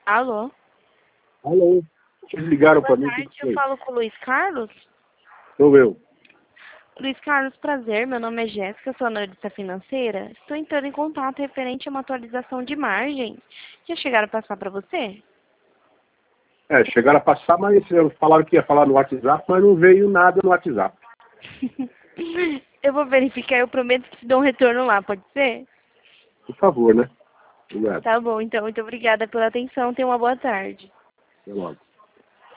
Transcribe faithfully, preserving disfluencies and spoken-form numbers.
Alô? Alô? Vocês ligaram para mim? Boa tarde, eu falo com o Luiz Carlos. Sou eu. Luiz Carlos, prazer, meu nome é Jéssica, sou analista financeira. Estou entrando em contato referente a uma atualização de margem. Já chegaram a passar para você? É, chegaram a passar, mas eh, falaram que ia falar no WhatsApp, mas não veio nada no WhatsApp. Eu vou verificar, eu prometo que te dou um retorno lá, pode ser? Por favor, né? Obrigado. Tá bom, então, muito obrigada pela atenção, tenha uma boa tarde. Até logo.